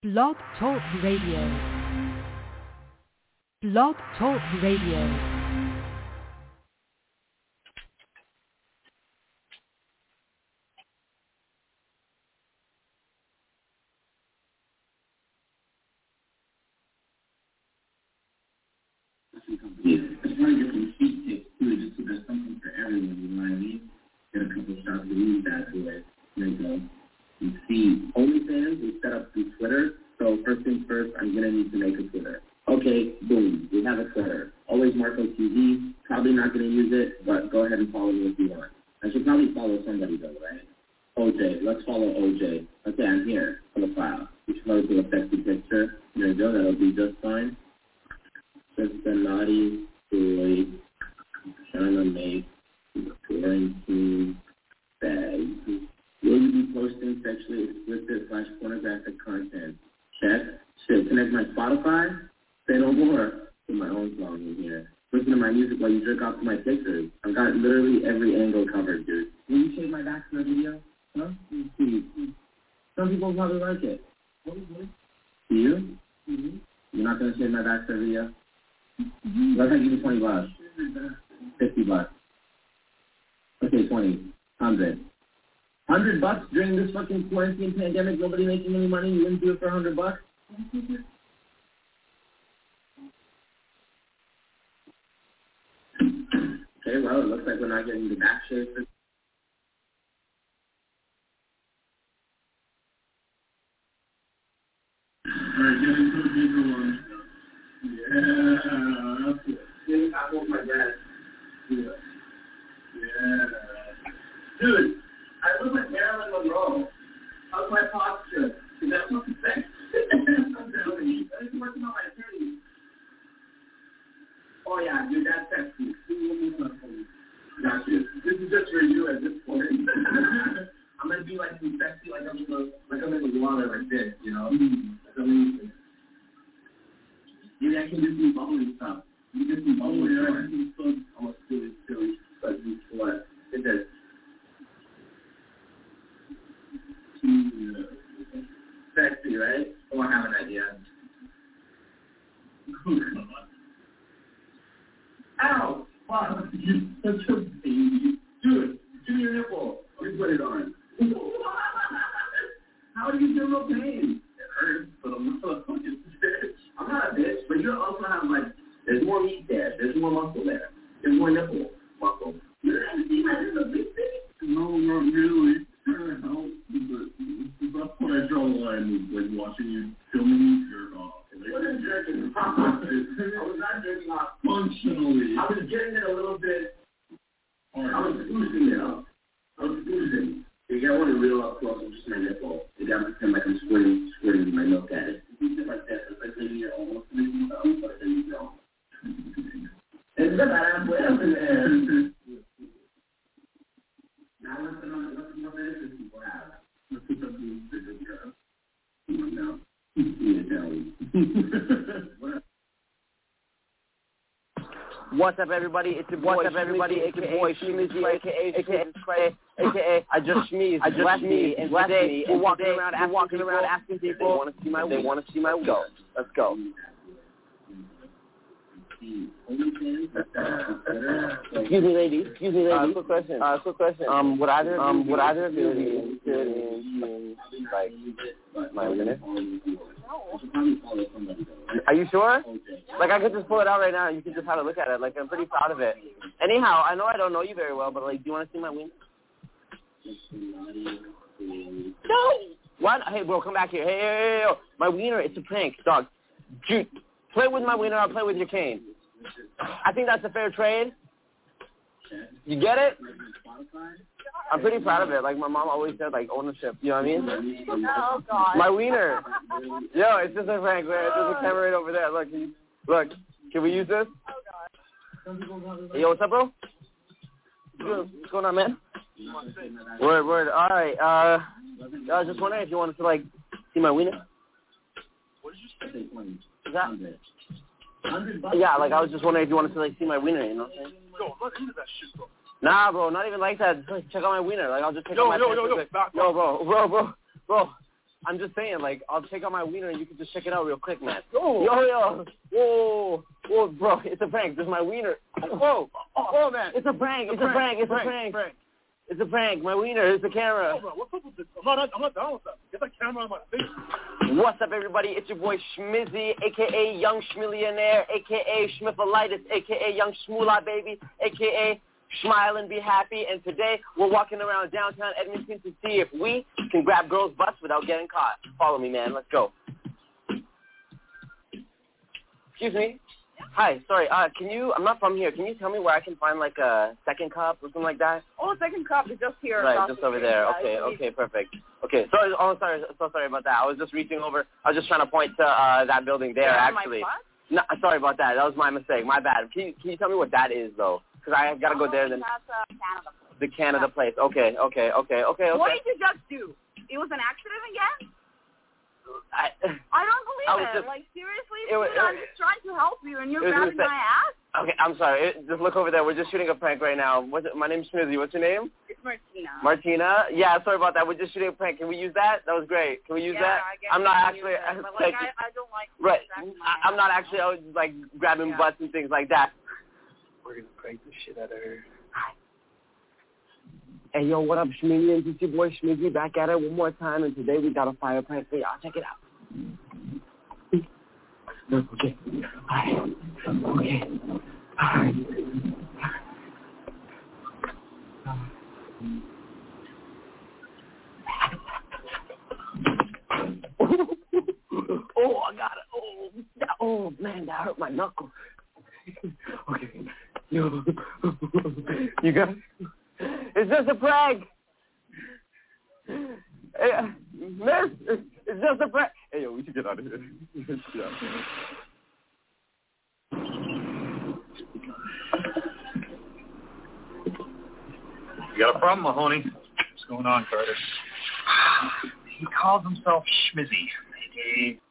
Blog Talk Radio. Blog Talk Radio. It's one of different sheet picks too, just so there's something for everyone, you know what I mean? Get a couple shots of weed that way. There you go. You see, OnlyFans is set up through Twitter, so first things first, I'm going to need to make a Twitter. Okay, boom, we have a Twitter. Always Marco TV, probably not going to use it, but go ahead and follow me if you want. I should probably follow somebody though, right? OJ, let's follow OJ. Okay, I'm here, profile. You should probably do a sexy picture. There you go, that'll be just fine. Just a naughty boy trying to make quarantine bags. Will you be posting sexually explicit / pornographic content? Check. Shit, connect my Spotify? Say no more. Put my own song in here. Listen to my music while you jerk off to my pictures. I've got literally every angle covered, dude. Will you shave my back for a video? Huh? Some people probably like it. Do you? Mm-hmm. You're not going to shave my back for a video? Let's give you $20. $50. Okay, 20. 100. $100 during this fucking quarantine pandemic, nobody making any money, you wouldn't do it for $100? Okay, well, it looks like we're not getting the back shave for alright, get into the bigger one. Yeah, that's it. I want my dad. Yeah. Dude, I look like Marilyn Monroe. How's my posture? Is that what you say? I'm telling you. I was working on my attorney. Oh, yeah, dude, that's sexy. Got you. This is just for you at this point. I'm going to be like some sexy, like I'm in the water like this, you know? That's amazing. Maybe I can do some bubbly stuff. You can do some bubbly stuff. I can do almost silly, but what? It does. Sexy, right? Oh, I have an idea. Oh, God. Ow! Wow, you're such a baby. Dude, give me your nipple. You put it on. How do you feel no pain? It hurts, but I'm not a fucking bitch. I'm not a bitch, but you also have, like, there's more meat there. There's more muscle there. There's more nipple muscle. You didn't see my little big thing? No, not really. Trying to help, but that's when I draw the line, like watching you filming you jerk off. What is jerking off? I was not jerking off functionally. I was getting it a little bit. I was oozing it up. I was oozing. If you want to reel up close, I'm just my nipple. You got to pretend like I'm squirting my milk at it. You do like that. It's like maybe you're almost making it up, but then you don't. It's about halfway up in there. Now what's the more benefits people have? Let's put something bigger here. Come on now. What's up, everybody? It's your boy, aka Shmeezy, aka I just sneezed. And today we're walking around asking people they want to see my weed. Let's go. Excuse me, ladies. Quick question. Would either of you be interested in like my wiener? Are you sure? Like, I could just pull it out right now and you could just have a look at it. Like, I'm pretty proud of it. Anyhow, I know I don't know you very well, but, like, do you want to see my wiener? No! What? Hey, bro, come back here. Hey, my wiener, it's a prank, dog. Dude, play with my wiener, I'll play with your cane. I think that's a fair trade. You get it? I'm pretty proud of it. Like, my mom always said, like, ownership. You know what I mean? Oh, God. My wiener. Yo, it's just a prank, man. There's a camera right over there. Look, can we use this? Oh, God. Hey, yo, what's up, bro? What's going on, man? Word. All right. I was just wondering if you wanted to, like, see my wiener. What did you say? Is that? Yeah, like, I was just wondering if you wanted to, like, see my wiener, you know what I'm saying? Yo, I'm not into that shit, bro. Nah, bro, not even like that. Just, like, check out my wiener. Like, I'll just check out my Yo, bro. I'm just saying, like, I'll check out my wiener and you can just check it out real quick, man. Oh. Yo. Whoa, bro, it's a prank. There's my wiener. Whoa, man. It's a prank. It's a prank. It's a prank. My wiener. It's the camera. Oh, bro, what's up with this? I'm not down with that. Get that camera on my face. What's up, everybody? It's your boy Schmizzy, a.k.a. Young Schmillionaire, a.k.a. Schmiffalitis, a.k.a. Young Schmoolah Baby, a.k.a. Smile and Be Happy. And today, we're walking around downtown Edmonton to see if we can grab girls' butts without getting caught. Follow me, man. Let's go. Excuse me. Hi, sorry, I'm not from here. Can you tell me where I can find, like, a second cup or something like that? Oh, second cup is just here. Right, just over there. Okay, perfect. Okay, sorry, so sorry about that. I was just reaching over. I was just trying to point to that building there, actually. No, sorry about that. That was my mistake. My bad. Can you tell me what that is, though? Because I got to go there then. That's Canada. The Canada place. Okay. What did you just do? It was an accident again? I don't believe it. Like, seriously? I'm just trying to help you, and you're grabbing my ass? Okay, I'm sorry. Just look over there. We're just shooting a prank right now. My name's Schmizzy. What's your name? It's Martina. Martina? Yeah, sorry about that. We're just shooting a prank. Can we use that? That was great. Can we use that? I guess I'm not actually... I don't like... Right. I'm not actually, like, grabbing butts and things like that. We're going to prank the shit out of her. Hey, yo, what up, Schmizzy? It's your boy Schmizzy back at it one more time, and today we got a fire prank for y'all. Check it out. Okay. All right. Oh, I got it. Oh, man, that hurt my knuckle. Okay. Yo. You got it? It's just a prank. Hey, miss, it's just a prank. Hey, yo, we should get out of here. You got a problem, Mahoney? What's going on, Carter? He calls himself Schmizzy, a.k.a.